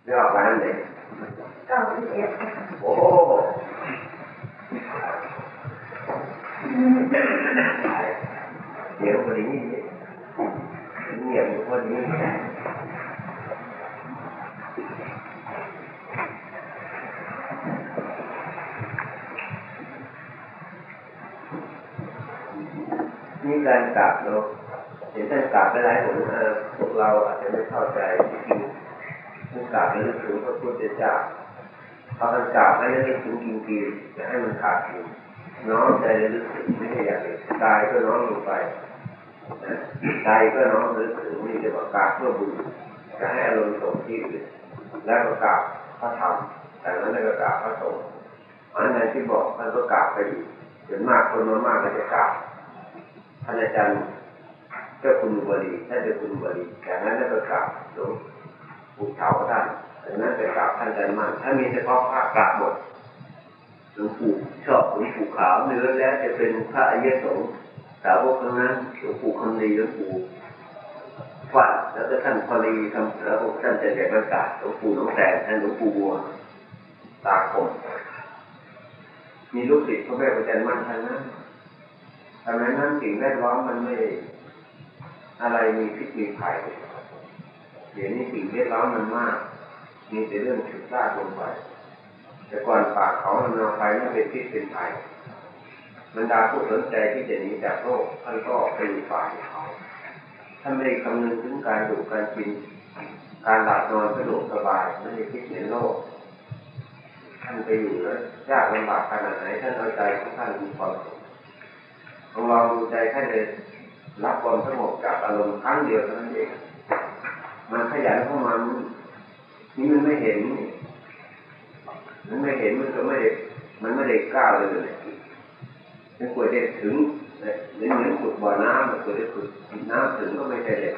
เรื่องอะไรนั่นเอง 91 โอ้เดี๋ยวพอดีเงียบพอดีนี่การกราบเนาะเห็นท่านกราบไปหลายหนพวกเราอาจจะไม่เข้าใจจริงๆท่านกราบแล้วนึกถึงพระพุทธเจ้าเอาท่านกราบให้นึกถึงจริงๆจะให้มันขาดจริงน้อมใจระลึกถึงไม่ใช่อย่างอื่นกายก็น้อมลงไปใจก็น้อมระลึกถึงนี่จะบอกกราบเพื่อบุญจะให้อารมณ์ส่งที่อื่นแล้วก็กราบพระธรรมแต่นั้นแล้วก็กราบพระสงฆ์อันนั้นที่บอกท่านก็กราบไปอีกส่วนมากคนมากก็จะกราบท่านอาจารย์เจ้าคุณบดีท่านเจ้าคุณบดีจากนั้นแล้วก็กราบหลวงปู่เฒ่าท่านจากนั้นจะกราบท่านอาจารย์มั่นถ้ามีเฉพาะพระกราบหมดหลวงปู่ชอบหลวงปู่ขาวเนื้อแล้วจะเป็นพระอริยสงฆ์สาวกทั้งนั้นหลวงปู่คำลีหลวงปู่ฟั่นแล้วก็ท่านพอลีทำแล้วท่านจะแจกประกาศหลวงปู่น้องแสนท่านหลวงปู่บัวตาคมมีลูกศิษย์พระแม่อาจารย์มั่นท่านนั้นทำไมนั้นสิ่งแวดล้อมมันไม่อะไรมีพิษมีภัยเดี๋ยวนี้สิ่งแวดล้อมมันมากมีแต่เรื่องฉุดลากลงไปแต่ก่อนป่าเขามันเอาไปไม่เป็นพิษเป็นภัยบรรดาผู้สนใจที่จะหนีจากโลกท่านก็ไปอยู่ป่าเขาท่านไม่คำนึงถึงการอยู่การกินการหลับนอนสะดวกสบายไม่ได้คิดเหนือโลกท่านไปอยู่แล้วยากลำบากขนาดไหนท่านเอาใจของท่านมีความสุขลองดูใจท่านเลยรับความสงบจากอารมณ์ครั้งเดียวเท่านั้นเองมันขยันเข้ามานี่มันไม่เห็นมันก็ไม่ได้มันไม่ได้ก้าวเลยมันควรจะถึงเหมือนขุดบ่อน้ำมันควรจะขุดน้ำถึงก็ไม่ใช่เลย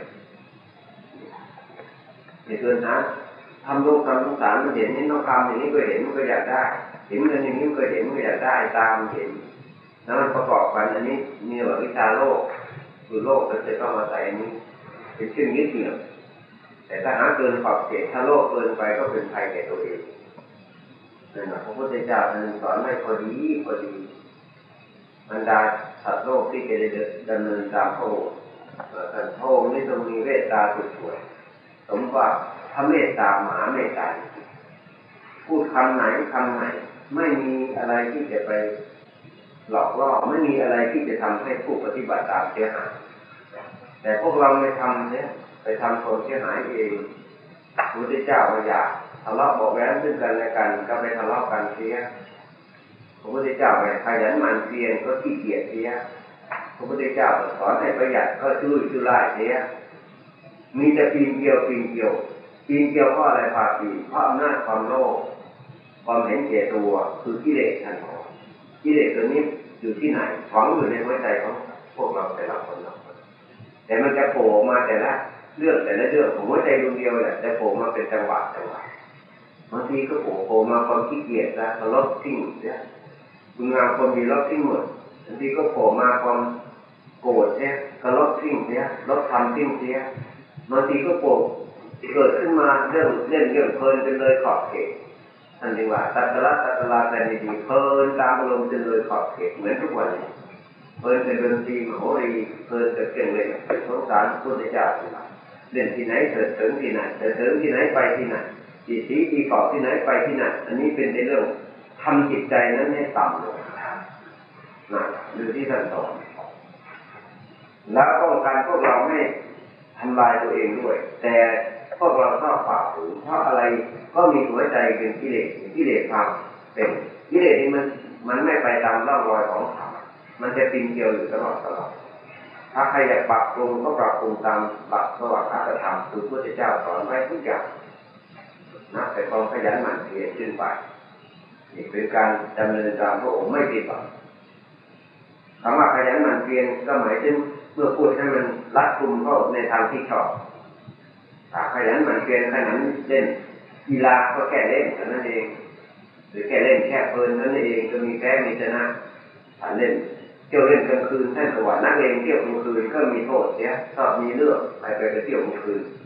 ในเกินนะทำโลกทำสงสารมันเห็นนี่ต้องทำอย่างนี้ก็เห็นมันก็อยากได้เห็นเงินอย่างนี้ก็เห็นมันก็อยากได้ตามเห็นแล้วมันประกอบกันอันนี้มีว่าวิชาโลกคือโลกมันจะต้องมาใส่อันนี้เป็นชื่อนิดเดียวแต่ถ้าหาเกินขอบเขตถ้าโลกเกินไปก็เป็นภัยแก่ตัวเองนั่นแหละพระพุทธเจ้าท่านสอนให้พอดีบรรดาสัตว์โลกที่จะดำเนินตามพระองค์ท่านพระองค์นี่ทรงมีเมตตาสุดสวยสมว่าพระเมตตามหาเมตตาพูดคำไหนไม่มีอะไรที่จะไปหลอกล่อไม่มีอะไรที่จะทำให้ผู้ปฏิบัติตามเสียหายแต่พวกเราไม่ทำเนี่ยไปทำคนเสียหายเองพระพุทธเจ้าไม่อยากทะเลาะเบาะแว้งซึ่งกันและกันก็ไปทะเลาะกันเสียพระพุทธเจ้าไม่ขยันหมั่นเพียรก็ขี้เกียจเสียพระพุทธเจ้าสอนให้ประหยัดก็จุ่ายเสียมีแต่ปีนเกี่ยวเพราะอะไรพาปีนเพราะอำนาจความโลภความเห็นแก่ตัวคือกิเลสทันทีกิเลสตัวนี้อยู่ที่ไหนฝังอยู่ในหัวใจของพวกเราแต่ละคนแต่มันจะโผล่มาแต่ละเรื่องของหัวใจดวงเดียวแหละจะโผล่มาเป็นจังหวะบางทีก็โผล่มาความขี้เกียจแล้วก็ลบทิ้งเนี่ยคุณงามความดีลบทิ้งหมดบางทีก็โผล่มาความโกรธเนี่ยก็ลบทิ้งเนี่ยลบทำทิ้งเนี่ยบางทีก็โผล่เกิดขึ้นมาเรื่องเล่นเรื่องเพลินจนเลยขอบเขตท่านเรียกว่าตัตระแต่ดีเพลินตามอารมณ์จนเลยขอบเขตเหมือนทุกวันนี้เพลินเป็นดนตรีมโหรีเพลินเป็นเครื่องเล่นสงสารพุทธเจ้าเล่นที่ไหนเถิดเถิงที่ไหนเถิดเถิงที่ไหนไปที่ไหนที่สีที่เกาะที่ไหนไปที่ไหนอันนี้เป็นในเรื่องทำจิตใจนั้นให้ต่ำลงนะดูที่ท่านสอนแล้วป้องกันพวกเราไม่ทำลายตัวเองด้วยแต่พวกเราก็ฝ่าฝืนเพราะอะไรก็มีหัวใจเป็นกิเลสความเป็นกิเลสนี่มันไม่ไปตามร่องรอยของธรรมมันจะปีนเกี่ยวอยู่ตลอดถ้าใครอยากปรับปรุงก็ปรับปรุงตามหลักสวัสดิธรรมคือพระพุทธเจ้าสอนไว้ทุกอย่างนะแต่ความขยันหมั่นเพียรขึ้นไปนี่เป็นการดำเนินตามพระองค์ไม่ผิดหวังคำว่าขยันหมั่นเพียรก็หมายถึงเมื่อพูดให้มันรัดกุมเข้าในทางที่ชอบขยันหมั่นเพียรขยันเล่นกีฬาก็แค่เล่นเท่านั้นเองหรือแค่เล่นแค่เพลินเท่านั้นเองก็มีแพ้มีชนะเล่นเที่ยวเล่นกลางคืนท่านก็ว่านักเลงเที่ยวกลางคืนก็มีโทษเสียชอบมีเรื่องไปเที่ยวกลางคืน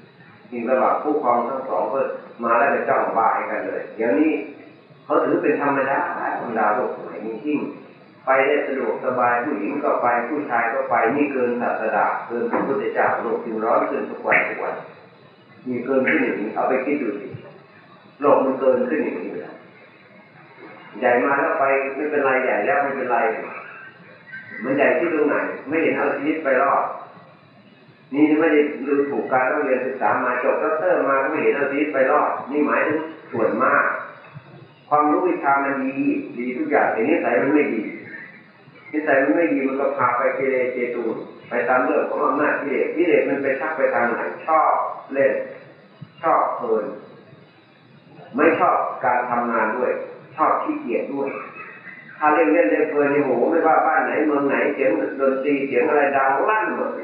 จริงระหว่างผู้ครองทั้งสองก็มาแล้วไปจ้องบ่ายกันเลยเดี๋ยวนี้เขาถือเป็นธรรมดาธรรมดาโลกสมัยนี้ยิ่งไปได้สะดวกสบายผู้หญิงก็ไปผู้ชายก็ไปนี่เกินศาสดาเกินพระพุทธเจ้าโลกจึงร้อนขึ้นทุกวันมีเกินขึ้นอย่างนี้เอาไปคิดดูสิโลกมันเกินขึ้นอย่างนี้ใหญ่มาแล้วไปไม่เป็นไรใหญ่แล้วไม่เป็นไรมันใหญ่ที่ตรงไหนไม่เห็นเอาชีวิตไปรอดนี่ไม่ได้ดูถูกการเรียนศึกษามาจบด็อกเตอร์มาก็ไม่เห็นเอาชีวิตไปรอดนี่หมายถึงส่วนมากความรู้วิชามันดีทุกอย่างแต่นิสัยมันไม่ดีนิสัยมันไม่ดีมันก็พาไปเกเรเจตูนไปตามเรื่องของอำนาจกิเลสมันไปชักไปทางไหนชอบเล่นชอบเพลินไม่ชอบการทำงานด้วยชอบขี้เกียจด้วยถ้าเล่นเพลินในหูไม่ว่าบ้านไหนเมืองไหนเสียงดนตรีเสียงอะไรดังลั่นหมด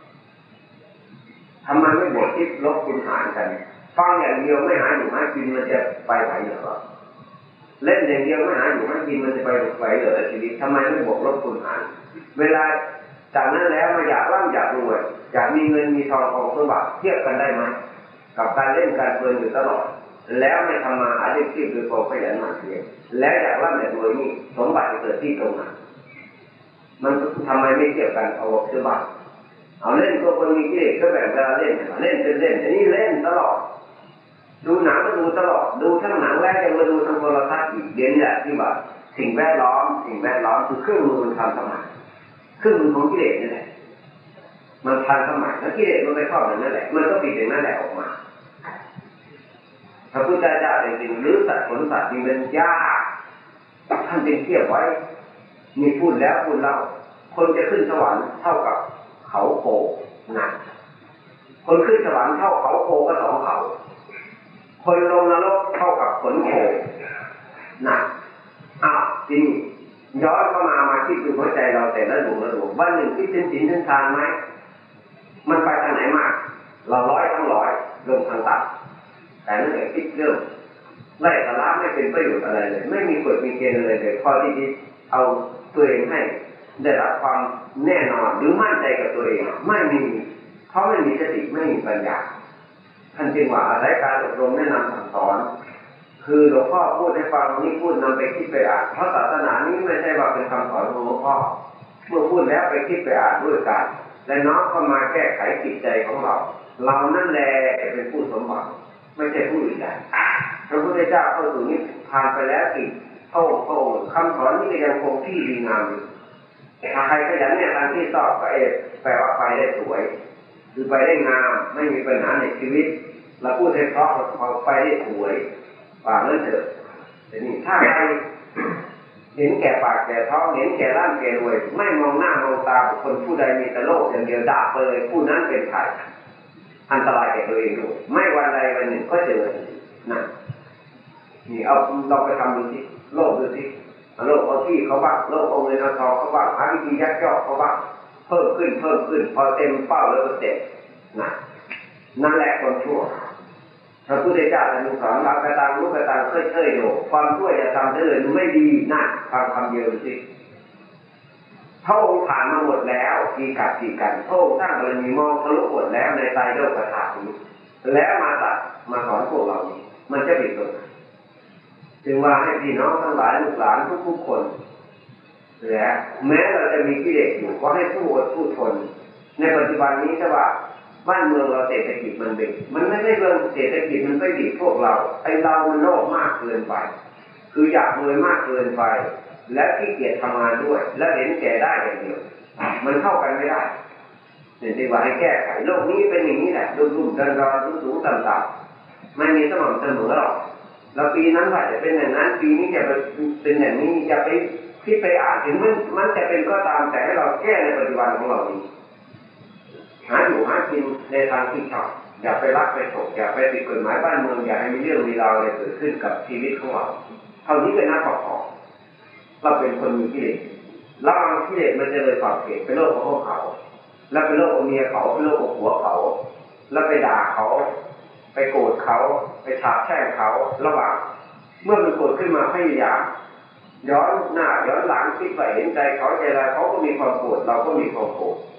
ทำไมไม่บวกที่ลบคุณหารกันฟังอย่างเดียวไม่หาอยู่หากินมันจะไปไหนเหรอเล่นอย่างเดียวไม่หาอยู่หากินมันจะไปไหนเหรอชีวิตทำไมไม่บวกลบคุณหารเวลาจากนั้นแล้วมาอยากร่ำอยากรวยอยากมีเงินมีทองของสมบัติเทียบกันได้ไหมกับการเล่นการเพลินอยู่ตลอดแล้วไม่ทำมาหาเลี้ยงชีพโดยความขยันหมั่นเพียรแล้วอยากร่ำอยากรวยนี่สมบัติจะเกิดที่ตรงไหนมันทำไมไม่เทียบกันเอาสมบัติเอาเล่นตัวคนมีกิเลสก็แบ่งเวลาเล่นเป็นเล่นอันนี้เล่นตลอดดูหนังก็ดูตลอดดูทั้งหนังแล้วยังมาดูทั้งโทรทัศน์อีกเดี๋ยวนี้ที่ว่าสิ่งแวดล้อมคือเครื่องมือมันทันสมัยเครื่องมือของกิเลสนี่แหละมันทันสมัยแล้วกิเลสมันไม่ชอบอย่างนั้นแหละมันก็ปิดอย่างนั้นแหละออกมาพระพุทธเจ้าจริงๆหรือสัตว์ผลสัตว์จริงเป็นยากท่านจึงเทียบไว้มีพูดแล้วพูดเล่าคนจะขึ้นสวรรค์เท่ากับเขาโคหนักคนขึ้นสวรรค์เท่าเขาโคก็สองเขาคนลงนรกเท่ากับขนโคหนักจริงย้อนเข้ามาคิดดูหัวใจเราแต่ละดวงวันหนึ่งคิดถึงศีลถึงทานไหมมันไปทางไหนมากเราทั้งร้อยลงทางตัดแต่นั่นแหละคิดเรื่องไล่สาระไม่เป็นประโยชน์อะไรเลยไม่มีกฎมีเกณฑ์อะไรเลยพอที่จะเอาตัวเองให้ได้รับความแน่นอนหรือมั่นใจกับตัวเองไม่มีเพราะไม่มีสติไม่มีปัญญาท่านจึงว่าอาศัยการอบรมแนะนำสั่งสอนคือหลวงพ่อพูดให้ฟังนี่พูดนำไปคิดไปอ่านเพราะศาสนานี้ไม่ใช่ว่าเป็นคำสอนของหลวงพ่อเมื่อพูดแล้วไปคิดไปอ่านด้วยกันและน้อมเข้ามาแก้ไขจิตใจของเรานั่นแหละเป็นผู้สมบัติไม่ใช่ผู้อื่นใดพระพุทธเจ้าเข้าสู่นิพพานไปแล้วอีกพระองค์คำสอนนี้ยังคงที่ดีงามอยู่ถ้าใครขยันเนี่ยทางที่ชอบก็แปลว่าไปได้สวยคือไปได้งามไม่มีปัญหาในชีวิตเราพูดให้เพราะเราไปได้สวยว่านั่นเถอะแต่นี่ถ้าใครเห็นแก่ปากแก่ท้องเห็นแก่ร่างแก่รวยไม่มองหน้ามองตาบุคคลผู้ใดมีแต่โลภอย่างเดียวด่าไปเลยผู้นั้นเป็นใครอันตรายแก่ตัวเองด้วยไม่วันใดวันหนึ่งก็เจอนั่นนี่เอาเราไปทำดูสิโลภดูสิโลภเอาที่เขาบ้างโลภเอาเงินเอาทองเขาบ้างหาวิธียักยอกเขาบ้างเพิ่มขึ้นพอเต็มเป้าแล้วก็เสร็จนั่นแหละคนชั่วพระพุทธเจ้าท่านสอนเรากระตังรู้กระตังเคยดูความชั่วจะทำได้เลยไม่ดีนั่นฟังคำเดียวสิพระองค์ผ่านมาหมดแล้วกี่กันพระองค์สร้างบารมีมองทะลุหมดแล้วในใจโลกธาตุนี้แล้วมาสอนพวกเรานี้มันจะผิดตรงไหนจึงว่าให้พี่น้องทั้งหลายลูกหลานทุกคนและแม้เราจะมีกิเลสอยู่ก็ให้สู้อดสู้ทนในปัจจุบันนี้ถ้าว่าบ้านเมืองเราเศรษฐกิจมันดีมันไม่ใช่เรื่องเศรษฐกิจมันไม่ดีพวกเราเรามันโลภมากเกินไปคืออยากรวยมากเกินไปและขี้เกียจทำงานด้วยและเห็นแก่ได้อย่างเดียวมันเข้ากันไม่ได้เนี่ยว่าให้แก้ไขโลกนี้เป็นอย่างนี้แหละรุ่มๆดอนๆสูงๆต่ำๆไม่มีสม่ำเสมอหรอกแล้วปีนั้นว่าจะเป็นอย่างนั้นปีนี้จะเป็นอย่างนี้จะไปคิดไปอ่านถึงมันจะเป็นก็ตามแต่ให้เราแก้ในปัจจุบันของเรานี้หาอยู่หากินในทางที่ชอบอย่าไปรักไปฉกอย่าไปผิดกฎหมายบ้านเมืองอย่าให้มีเรื่องมีราวอะไรเกิดขึ้นกับชีวิตของเราเท่านี้เป็นนักประกอบเราเป็นคนมีกิเลสแล้วบางกิเลสมันจะเลยปรับเปลี่ยนเป็นโลกของเขาแล้วเป็นโลกของเมียเขาเป็นโลกของผัวเขาแล้วไปด่าเขาไปโกรธเขาไปฉาบแช่งเขาระหว่างเมื่อมันโกรธขึ้นมาพยายามย้อนหน้าย้อนหลังคิดไปเห็นใจเขาใจอะไรเขาก็มีความโกรธเราก็มีความโกรธ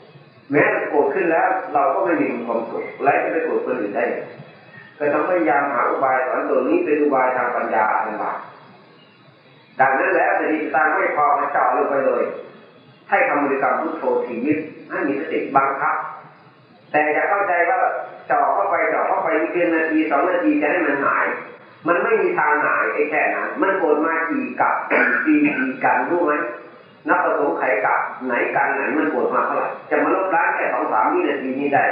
แม้โกรธขึ้นแล้วเราก็ไม่มีความสุขและจะไปโกรธคนอื่นได้ก็ต้องพยายามหาอุบายสอนตัวนี้เป็นอุบายทางปัญญาเป็นหลักดังนั้นแล้วสติตั้งไม่พอมาเจาะลงไปเลยให้คำบริกรรมพุทโธถี่ยิบให้มีสติบังคับแต่อย่าเข้าใจว่าเจาะเข้าไปเพียงนาที2 นาทีจะให้มันหายมันไม่มีทางหายไอ้แค่นั้นมันโกรธมากี่กับกี่กันรู้ไหมนับประสงค์ไขกับไหนกันไหนมันโกรธมาเท่าไหร่จะมาลบล้างแค่2-3 วินาทีนี้ได้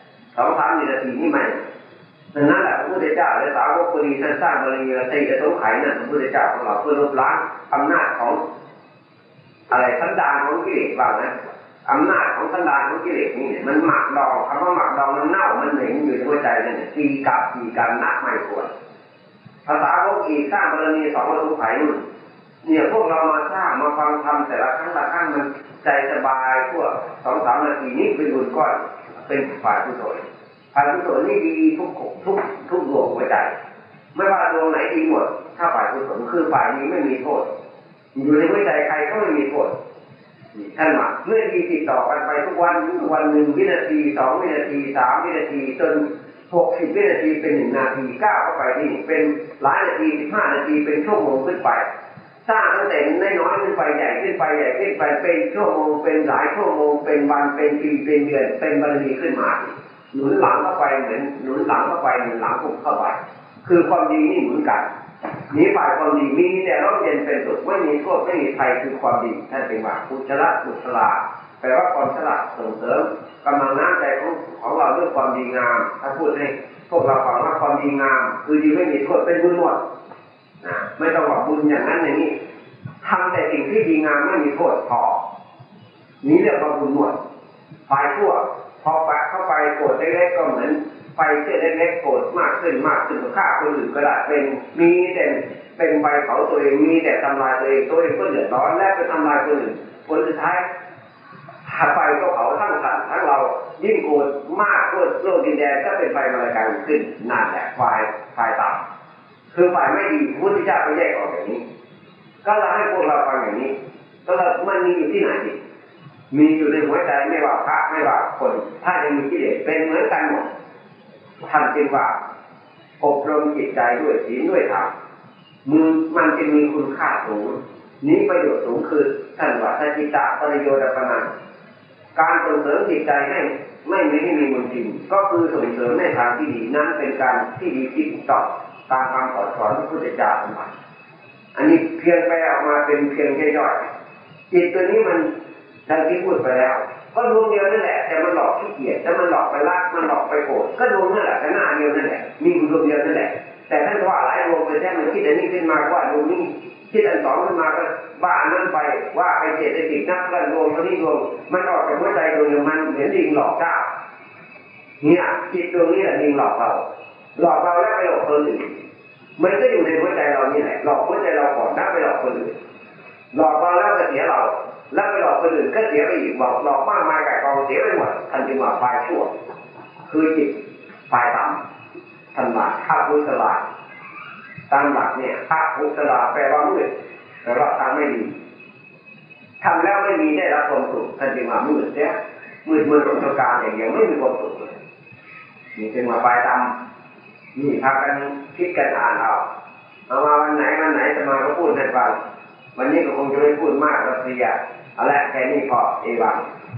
2-3 วินาทีนี้ไม่ดังนั้นแหละพระพุทธเจ้าและสาวกปุรีท่านสร้างบารมี4 ประสงค์ไขนั่นพระพุทธเจ้าของเราเพื่อลบล้างอำนาจของอะไรสันดานของกิเลสว่านะอำนาจของสันดานของกิเลสนี่มันหมักดองคำว่าหมักดองมันเน่ามันเหม็นอยู่ในหัวใจนั่นเนี่ยตีกับตีกันนักไม่ควรภาษาพวกอีกสร้างบารมี2 ประสงค์ไขนู่นเนี่ยพวกเรามาสร้างมาฟังธรรมแต่ละครั้งมันใจสบายพวก2-3 นาทีนี้เป็นบุญก้อนเป็นฝ่ายกุศลฝ่ายกุศลนี่ดีทุกดวงหัวใจไม่ว่าดวงไหนดีหมดถ้าฝ่ายกุศลคือฝ่ายนี้ไม่มีโทษอยู่ในหัวใจใครก็ไม่มีโทษท่านว่าเมื่อดีติดต่อกันไปทุกวัน1 วินาที2 วินาที3 วินาทีจน60 วินาทีเป็น1 นาทีก้าวเข้าไปนี่เป็นหลายนาที15 นาทีเป็นชั่วโมงขึ้นไปสร้างตั้งแต่น้อยขึ้นไปใหญ่ขึ้นไปเป็นชั่วโมงเป็นหลายชั่วโมงเป็นวันเป็นปีเป็นเดือนเป็นบารมีขึ้นมาหนุนหลังเข้าไปเหมือนหนุนหลังเข้าไปหนุนหลังปุกเข้าไปคือความดีนี่เหมือนกันนี้ฝ่ายความดีมีแต่ร่มเย็นเป็นสุขไม่มีโทษไม่มีภัยคือความดีท่านเป็นว่ากุศลกุศลาแปลว่าความฉลาดส่งเสริมกำลังน้ำใจของเราด้วยความดีงามถ้าพูดให้พวกเราฟังว่าความดีงามคือดีไม่มีโทษเป็นบุญหมดนะไม่ต้องว่าบุญอย่างนั้นอย่างนี้ทำแต่สิ่งที่ดีงามไม่มีโทษพอนี้เรียกว่าบุญหมดฝ่ายชั่วพอปักเข้าไปโกรธเล็กๆก็เหมือนไฟเชื่อเล็กๆโกรธมากขึ้นก็ฆ่าคนอื่นก็ได้เป็นมีแต่เป็นไฟเผาตัวเองมีแต่ทำลายตัวเองก็เดือดร้อนและไปทำลายคนอื่นผลสุดท้ายไฟก็เผาทั้งสัตว์ทั้งเรายิ่งโกรธมากโลกดินแดนก็เป็นไฟมรณะขึ้นนั่นแหละไฟต่ำคือไฟไม่ดีพุทธเจ้าก็แยกออกอย่างนี้ก็เราให้พวกเราฟังอย่างนี้ก็เรามันมีอยู่ที่ไหนดิมีอยู่ในหัวใจไม่ว่าพระไม่ว่าคนถ้ายังมีกิเลสเป็นเหมือนกันหมดท่านจึงว่าอบรมจิตใจด้วยศีลด้วยธรรมมันจะมีคุณค่าสูงนี้ประโยชน์สูงคือท่านว่าสัจจิตะปริโยดปนังการส่งเสริมจิตใจให้ไม่มีมลทินก็คือส่งเสริมในทางที่ดีนั้นเป็นการที่ดีที่ถูกต้องตามคำสอนของพระพุทธเจ้าอันนี้เพียงแปลออกมาเป็นเพียงย่อยๆจิตตัวนี้มันดังที่พูดไปแล้วก็ดวงเดียวนั่นแหละแต่มันหลอกขี้เกียจแต่มันหลอกไปรักมันหลอกไปโกรธก็ดวงนั่นแหละแต่หน้าเดียวนั่นแหละมีดวงเดียวนั่นแหละแต่ท่านว่าหลายดวงไปแท้มันคิดอันนี้ขึ้นมาว่าดวงนี้คิดอัน2ขึ้นมาก็ว่าอันนั้นไปว่าไปเจตสิกนักละดวงนี้ดวงมันออกจากหัวใจดวงเดียวมันเหมือนลิงหลอกเจ้าเนี่ยจิตดวงนี้แหละลิงหลอกเราแล้วไปหลอกคนอื่นมันก็อยู่ในหัวใจเรานี่แหละหลอกหัวใจเราก่อนแล้วไปหลอกคนอื่นหลอกเราแล้วก็เสียเราแล้วไปหลอกคนอื่นก็เสียไปอีกหลอกมากมายกายกองเสียไปหมดท่านจึงว่าฝ่ายชั่วคือจิตฝ่ายต่ำท่านว่าข้าพุทธลาตามหลักเนี่ยข้าพุทธลาแปลว่ามืดแปลว่าทางไม่ดีทำแล้วไม่มีได้รับความสุขท่านจึงว่ามืดเสียมืดตรงกลางอย่างเดียวไม่มีความสุขนี่จึงว่าฝ่ายต่ำนี่พากันคิดกันอ่านเอามาวันไหนจะมาก็พูดให้ฟังวันนี้ก็คงจะไม่พูดมากแล้วเสียเอาละแค่นี้พอเอวัง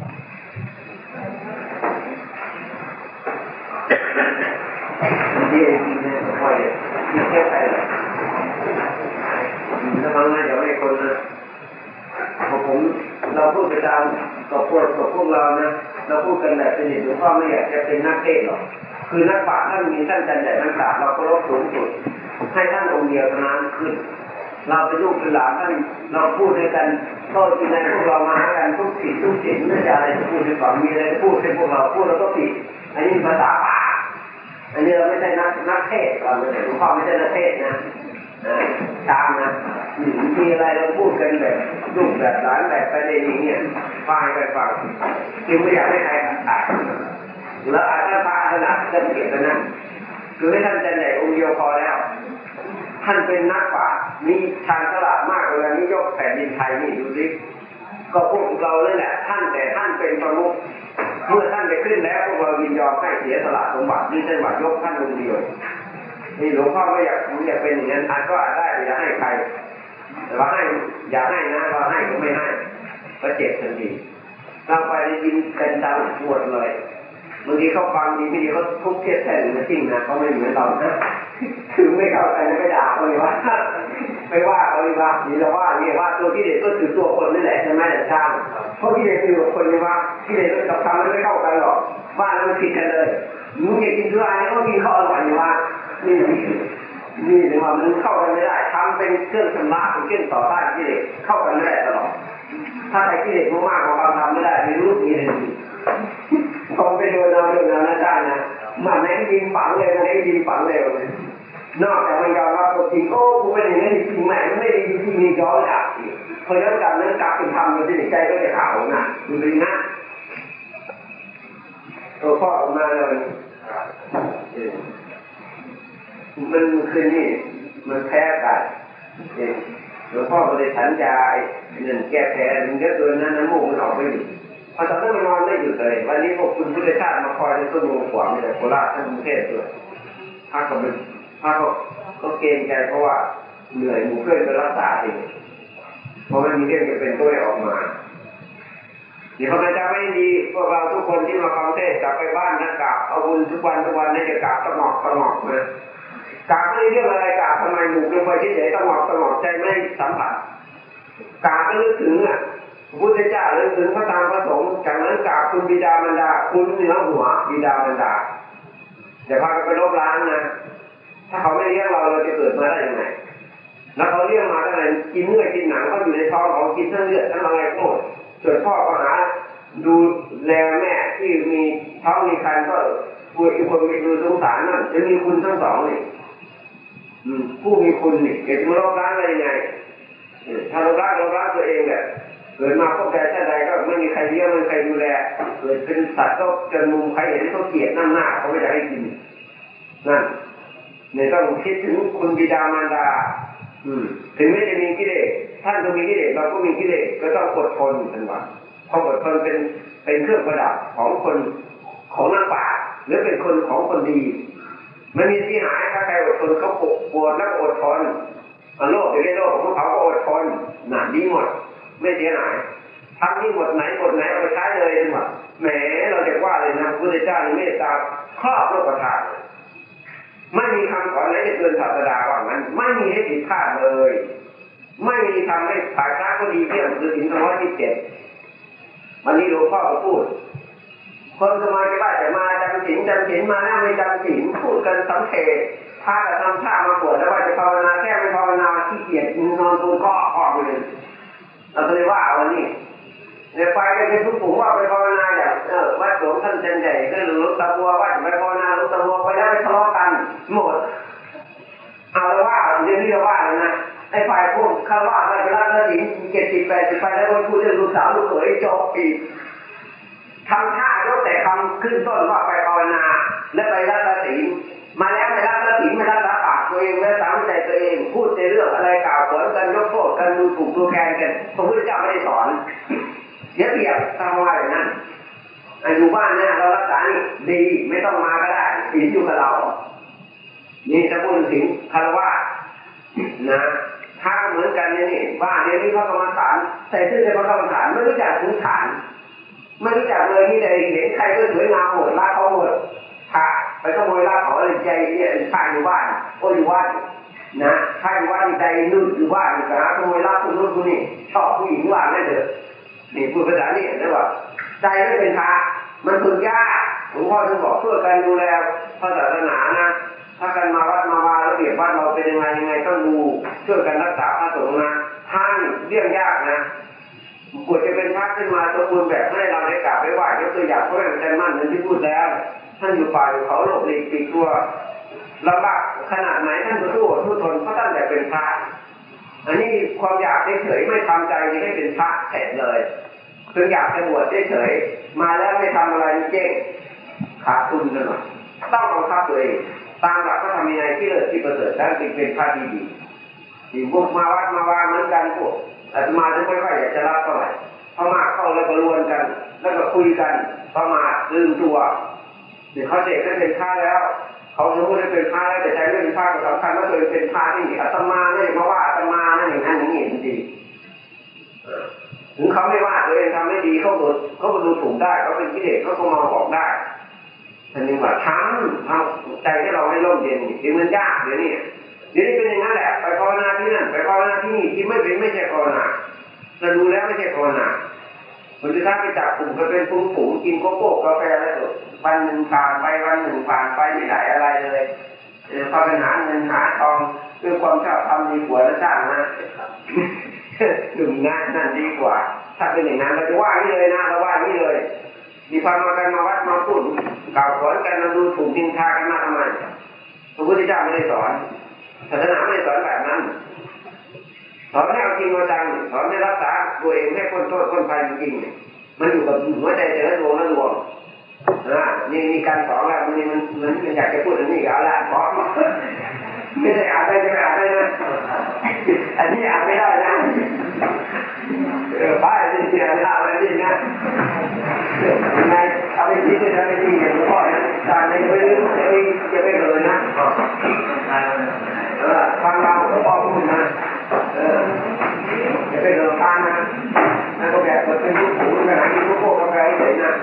ที่จริงเนี่ยก็ค่อยที่เทียบไปเลยถ้าบางงานเดี๋ยวให้คนนะผมเราพูดไปตามกับพวกเรานะเราพูดกันแบบสนิทหรือพ่อไม่อยากจะเป็นนักเทศหรอกคือนักปราชญ์ท่านมีท่านจันทร์ใหญ่นักปราชญ์เราก็ลดสูงสุดให้ท่านองค์เดียวเท่านั้นขึ้นเราเป็นลูกเป็นหลานท่านเราพูดด้วยกันก็จริงในพวกเรามาหากันทุกสิ่งไม่ใช่อะไรจะพูดให้ฟังมีอะไรพูดให้พวกเราพูดแล้วก็ผิดอันนี้ภาษาป่าอันนี้เราไม่ใช่นักเทศเราไม่ใช่หลวงพ่อไม่ใช่นักเทศนะตามนะมีอะไรเราพูดกันแบบลูกแบบหลานแบบประเด็นนี้เนี่ยฟังกันฟังจึงไม่อยากให้ใครอ่านแล้วอาจารย์พระขนาดจะเกียรตินะคือให้ท่านจะใหญ่องค์เดียวพอแล้วท่านเป็นนักปราชญ์มีชาญฉลาดมากเวลานี้ยกแผ่นดินไทยนี่ดูสิก็พวกเราเนี่ยแหละท่านแต่ท่านเป็นประมุขเมื่อท่านไปขึ้นแล้วพวกเรายินยอมให้เสียสละสมบัตินี่ท่านว่ายกท่านลงเดียวนี่หลวงพ่อไม่อยากเป็นอย่างนั้นอาจก็อาจได้อย่าให้ใครแต่ว่าให้อย่าให้นะเราให้ก็ไม่ให้ก็เจ็บทันทีเราไปได้ยินเป็นดาวปวดเลยบางทีเขาฟังดีไม่ดีเขาทุบเทียบแทนนะจริงนะเขาไม่เหมือนเรานะคือไม่เข้าใจไม่ด่าเขาเลยว่าไม่ว่าเขาเลยว่านี่เราว่าเนี่ยว่าตัวที่เด็กก็คือตัวคนนั่นแหละใช่ไหมแต่ช่างเพราะที่เด็กคือคนนี่ว่าที่เด็กกับทำมันไม่เข้ากันหรอกว่าแล้วมันผิดกันเลยมึงอยากกินเนื้ออะไรก็กินข้าวอร่อยนี่ว่านี่เลยว่ามันเข้ากันไม่ได้ทำเป็นเครื่องชำระเป็นเครื่องต่อต้านที่เด็กเข้ากันไม่ได้ตลอดถ้าใครที่เด็กมากๆของทำไม่ได้ไม่รู้มีอะไรดีพอไปโดนเราเรื่องนั้นได้นะมันไหนยิงฝังเลยมันไหนยิงฝังเลยนอกจากมันยอมรับตัวจริงโอ้กูเป็นอย่างนี้จริงไหมไม่ดีจริงนี่ย้อนกลับพอย้อนกลับนั้นกลับเป็นธรรมมันจะใจก็จะขาวนะดูดีนะตัวพ่อออกมาเลยมันคืนนี่มันแพ้กันหลวงพ่อก็เลยสัญญาเงินแก้แพ้มันเยอะเกินนั้นน้ำมูกมันออกไม่หยุดพอตอนนั้นมันนอนไม่หยุดเลยวันนี้พวกคุณพุทธชาติมาคอยในต้นมือขวางนี่แหละโคราชทั้งกรุงเทพด้วยพระก็เกณฑ์ใจเพราะว่าเหนื่อยหมู่เพื่อนก็รักษาเองเพราะมันมีเรื่องจะเป็นตัวออกมาเดี๋ยวมันจะไม่ดีพวกเราทุกคนที่มาฟังเทศกลับไปบ้านนะกราบเอาบุญทุกวันนี่จะกราบตะหมอกนะกราบไม่เรื่องอะไรกราบทำไมหมู่ลงไปเฉยๆตะหมอกใจไม่สัมผัสกราบก็นึกถึงพระพุทธเจ้านึกถึงพระธรรมพระสงฆ์จากนั้นกราบคุณบิดามารดาคุณเหนือหัวบิดามารดาอย่าพากันไปลบล้างนะถ้าเขาไม่เลี้ยงเราจะเกิดมาได้ยังไงแล้วเขาเลี้ยงมาตั้งแต่กินเนื้อกินหนังเขาอยู่ในท้องเขากินทั้งเลือดทั้งอะไรหมดส่วนพ่อก็หาดูแลแม่ที่มีท้องมีครรภ์ก็ป่วยอีกคนมีดูสงสารนั่นจะมีคุณทั้งสองนี่ผู้มีคุณนี่เกิดมาลบล้างอะไรยังไงถ้าเรารักตัวเองแบบเกิดมาพบใดชาติใดก็ไม่มีใครเลี้ยงไม่มีใครดูแลเกิดเป็นสัตว์ก็จนมุมใครเห็นเขาเกลียดหน้าเขาไม่อยากให้กินนั่นเนี่ยต้องคิดถึงคุณบิดามารดาถึงไม่จะมีกิเลสท่านก็มีกิเลสเราก็มีกิเลสก็ต้องอดทนกันว่าเพราะอดทนเป็นเครื่องประดับของคนของนักปราชญ์หรือเป็นคนของคนดีมันมีที่หายถ้าใครอดทนเขาปวดแล้วอดทนโลกอยู่ในโลกของเขาก็อดทนหนาดีหมดไม่เสียหายทำนี่หมดไหนเอาไปใช้เลยดีกว่าแหมเราจะว่าเลยนะพระพุทธเจ้าเมตตาครอบโลกธาตุไม่มีคำสอนไหนจะเกินศาสดาว่างั้นไม่มีให้ผิดพลาดเลยไม่มีทำให้ฝ่ายพระก็ดีเยี่ยมคือศีล227วันนี้หลวงพ่อก็พูดคนสมัยว่าจะมาจำศีลมาแล้วไม่จำศีลพูดกันสำเร็จพระก็ทำท่ามาปวดแล้วว่าจะภาวนาแค่ไม่ภาวนาขี้เกียจนอนตูนก็ออกเลยเราก็เลยว่าวันนี้เนี่ยไปกันเป็นทุกผมว่าไปภาวนาอย่างวัดหลวงท่านเจนใหญ่ก็หลวงตาบัวว่าจะไปภาวนาหลวงตาบัวไปแล้วไปทะเลาะกันหมดเอาละว่าเดี๋ยวนี้เราว่าเลยนะไอ้ฝ่ายพวกข้าว่าไปรับแล้วถึง70-80ไปแล้วก็พูดเรื่องลูกสาวลูกเขยจบอีกทำท่ายกแต่คำขึ้นต้นว่าไปภาวนาและไปรับศีลมาแล้วไม่รับศีลไม่รับปากตัวเองไม่สามใจตัวเองพูดในเรื่องอะไรกล่าวสอนกันยกโทษกันดูถูกดูแคลนกันพระพุทธเจ้าไม่ได้สอนเสียเปรียบทำว่าอย่างนั้นอยู่บ้านเนี่ยเรารักษานี่ดีไม่ต้องมาก็ได้ศีลอยู่กับเรานี่จะพูดถึงคารวะนะถ้าเหมือนกันนี่บ้านนี้พระกรรมฐานใส่เสื้อในพระกรรมฐานไม่รู้จักถึงฐานไม่รู้จักเลยที่ใดเห็นใครก็สวยงามหมดรักเขาหมดค่ะไปขโมยรักเขาอะไรใจเนี่ยข้าอยู่บ้านโอ้อยู่วัดนะข้าอยู่วัดใจนู่นอยู่บ้านอยู่หาขโมยรักคนนู้นคนนี้ชอบผู้หญิงว่านั่นเถอะนี่พูดภาษานี่นะว่าใจไม่เป็นพระมันฝึกยากหลวงพ่อจึงบอกเพื่อการดูแลพระศาสนานะถ้ากันมาวัดมาวาระเบียบวัดเราเป็นยังไงต้องดูช่วยกันรักษาพระสงฆ์นะท่านเรื่องยากนะกว่าจะเป็นพระขึ้นมาสมบูรณ์แบบให้เราได้กราบได้ไหว้ยกตัวอย่างพระแม่ใจมั่นนั้นที่พูดแล้วท่านอยู่ป่าอยู่เขาหลบหลีกปีกตัวลำบากขนาดไหนท่านก็สู้ทนเพราะท่านแต่เป็นพระอันนี้ความอยากเฉยไม่ทำใจจะให้เป็นพระเสร็จเลยเพียงอยากจะบวชเฉยมาแล้วไม่ทำอะไรเจ๊งขาดทุนกันหน่อยต้องบังคับตัวเองตามหลักพระธรรมวินัยที่เลิศที่ประเสริฐนั้นจึงเป็นพระดีพวกมาวัดมาวาเหมือนกันพวกอาตมาจะไม่ค่อยอยากจะรับเท่าไหร่เพราะพอมากเข้าแล้วก็รวนกันแล้วก็คุยกันประมาทลืมตัวเนี่ยเขาเด็กได้เป็นพระแล้วเขาสมมติได้เป็นพระแล้วแต่ใจไม่เป็นพระก็สำคัญว่าตัวเองเป็นพระที่อาตมาเนี่ยเพราะว่าอาตมานั่นอย่างนั้นอย่างนี้จริงๆถึงเขาไม่ว่าตัวเองทำไม่ดีเขาดูถูกได้เขาเป็นกิเลสเขาก็มองออกได้ท่านนึกว่าทำใจให้เราให้ร่มเย็นนี่มันยากเดี๋ยวนี้เป็นอย่างนั้นแหละไปภาวนาที่นั่นไปภาวนาที่นี่ที่ไม่เป็นไม่ใช่ภาวนาเราดูแล้วไม่ใช่ภาวนามันจะถ้าไปจับกลุ่มก็เป็นฝูงกินโกโก้กาแฟแล้ววันหนึ่งผ่านไปวันหนึ่งผ่านไปไม่ได้อะไรเลยพากันหาเงินหาทองด้วยความชอบทำดีกว่าแล้วสร้างนะถึงนั่นดีกว่าถ้าเป็นอย่างนั้นเราจะว่านี่เลยนะเราว่านี่เลยมีความมากันมาวัดมาพูดกล่าวสอนกันมาดูถูกดินทากันมาทำไมพระพุทธเจ้าไม่ได้สอนศาสนาไม่ได้สอนแบบนั้นสอนให้เอาจริงเอาจังสอนให้รักษาตัวเองให้พ้นโทษพ้นภัยจริงๆมันอยู่กับหัวใจแต่ละดวงละดวงนี่มีการสอนแล้วมันอยากจะพูดอันนี้ก็เอาละขอไม่ได้อ่านได้จะไม่อ่านได้นะอันนี้อ่านไม่ได้นะป้ายนี่เสียหน้าอะไรนี่นะยังไงเอาไปคิดเลยนะไปดีอย่างพ่อนะการในไม่รู้จะไม่เลยนะฟังเราก็พอพูดนะจะไปเดินทางนะนั่นก็แบบเป็นผู้ผูกขนาดที่ผู้โกกาแฟเฉยนะ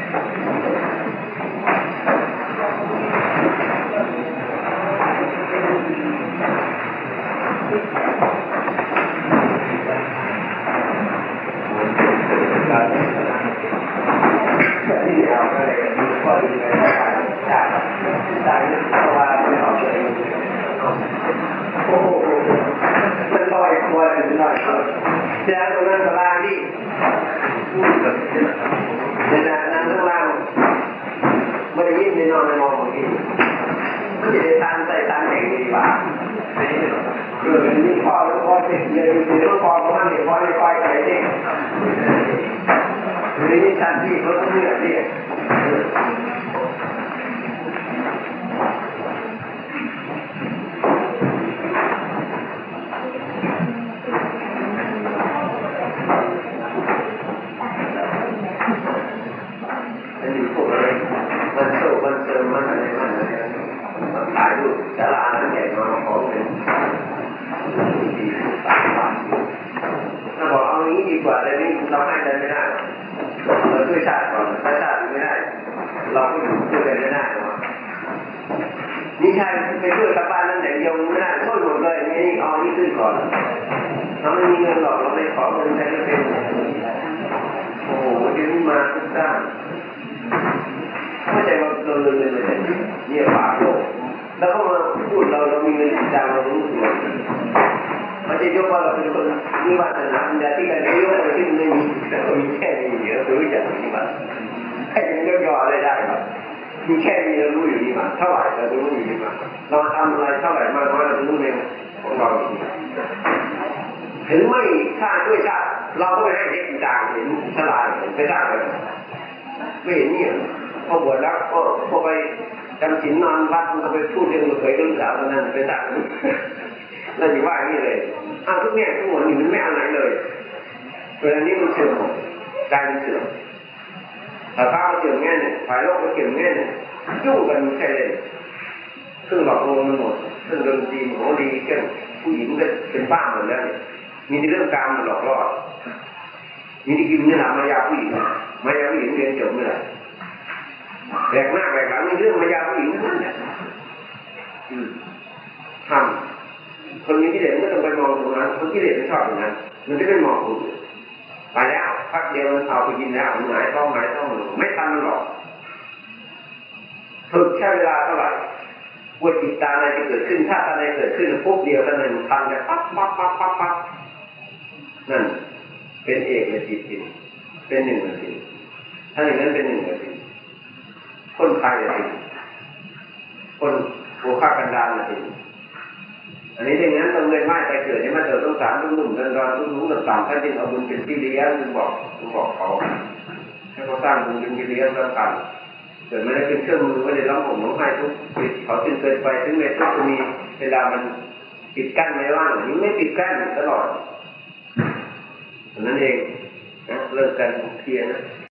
ที่เราก็เลยก็ดีเลยได้เพราะว่าไม่ออกเลยโอ้โหมันลอยตัวเลยลอยตัวเจ้าตรงนั้นสบายดีแต่นั้นข้างล่างไม่ได้ยินในนอนในมองของที่มันจะได้ตามใจตามแห่งดีกว่ามีพ่อแล้วพ่อเด็กเลยมีลูกพ่อประมาณเด็กพ่อในไฟใจเด็กหรือมีชันที่เขาต้องเลือกเด็กถ่ายรูปศาลานั้นใหญ่มาของเป็นดีต่างๆถ้าบอกเอางี้ดีกว่าแต่นี่เราให้กันไม่ได้เราช่วยชาติก่อนถ้าชาติไม่ได้เราก็อยู่ช่วยกันไม่ได้นี่ใช่ไปช่วยชาวบ้านนั่นแต่เดียวไม่ได้ช่วยหมดเลยนี่เอานี่ขึ้นก่อนเราไม่มีเงินหรอกเราไม่ขอเงินใช้ไม่เป็นโอ้โหเดี๋ยวนี้มาทุกด้านไม่ใช่ว่าเราเลยเนี่ยปากโลกแล้วเขามาพูดเรามีเงินจังเรารู้สึกไม่ใช่ยกว่าเราเป็นคนมีวาสนาแต่ที่กันยกไปที่ไม่มีแต่เรามีแค่นี้เยอะรู้จักนี่มันแค่นี้ย่ออะไรได้ครับมีแค่นี้เรารู้อยู่นี่มันเท่าไหร่เรารู้อยู่นี่มันเราทำอะไรเท่าไหร่มากน้อยเรารู้เองของเราถึงไม่ฆ่าด้วยชาติเราก็ไม่ให้เด็กต่างเห็นฉลาดไปสร้างกันไม่เห็นนี่พอบวชแล้วก็พอไปจำศีลนอนวัดมันก็ไปพูดเรื่องเคยเรื่องสาวนั้นไปสั่งเราอยู่ว่าอย่างนี้เลยทุกเนี่ยทุกหมดนี่มันไม่อะไรเลยเวลานี้มันเสื่อมกายมันเสื่อมแต่ถ้าเราเสื่อมแง่เนี่ยฝ่ายโลกก็เสื่อมแง่เนี่ยยุ่งกันแค่เลยเครื่องหลอกลวงมันหมดเครื่องดนตรีโหดีเครื่องผู้หญิงก็เป็นบ้าหมดแล้วเนี่ยมีแต่เรื่องการมันหลอกล่อมีที่กินเนี่ยมายาผู้หญิงมายาผู้หญิงเรียนจบเมื่อไหร่แบกหน้าแบกหลังมีเรื่องมายาผู้หญิงทั้งนั้นทำคนมีกิเลสก็ต้องไปมองตรงนั้นคนกิเลสไม่ชอบตรงนั้นมันจะไม่มองคนอื่นไปแล้วพักเดียวมันเอาไปกินแล้วหงายต้องไม่ทันมันหรอกฝึกแค่เวลาเท่าไหร่ว่าจิตตาอะไรจะเกิดขึ้นถ้าอะไรเกิดขึ้นปุ๊บเดียวกันหนึ่งทันจะปั๊บนั่นเป็นเอกในจิตจริงเป็นหนึ่งในจิตถ้าอย่างนั้นเป็นหนึ่งในจิตคนไทยจริงคนโภคากันดารจริงอันนี้อย่างนั้นต้องเวียนว่ายไปเกิดในมาเจอต้องสารต้องรุ่มกันรอนต้องรู้ต่างๆท่านจึงเอาบุญเป็นที่เลี้ยงจึงบอกเขาให้เขาสร้างบุญเป็นที่เลี้ยงแล้วกันเกิดไม่ได้เป็นเครื่องมือไม่ได้ร้องห่มร้องไห้ทุกเขาจึงเกิดไปถึงในทุกจะมีเวลามันปิดกั้นไม่ว่างยิ่งไม่ปิดกั้นตลอดนั่นเองนะเลิกกันเทียนนะ